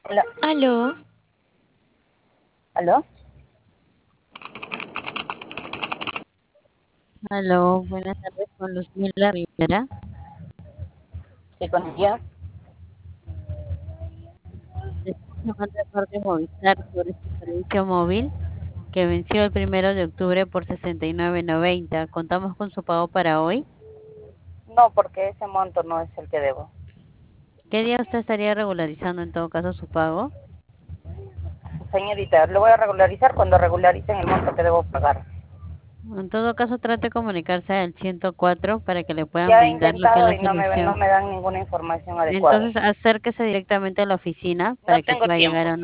Hola, Aló, ¿aló? aló, buenas tardes con Luzmila Rivera. Sí, con ella. Le estoy llamando de parte de Movistar sobre este servicio móvil que venció el 1 de octubre por 69.90. Contamos con su pago para hoy. No, porque ese monto no es el que debo. ¿Qué día usted estaría regularizando en todo caso su pago? Señorita, lo voy a regularizar cuando regularicen el monto que debo pagar. En todo caso, trate de comunicarse al 104 para que le puedan Ya he brindar lo que es intentado la y no solución. me dan ninguna información adecuada. Entonces, acérquese directamente a la oficina No para que tengo pueda llegar tiempo. a una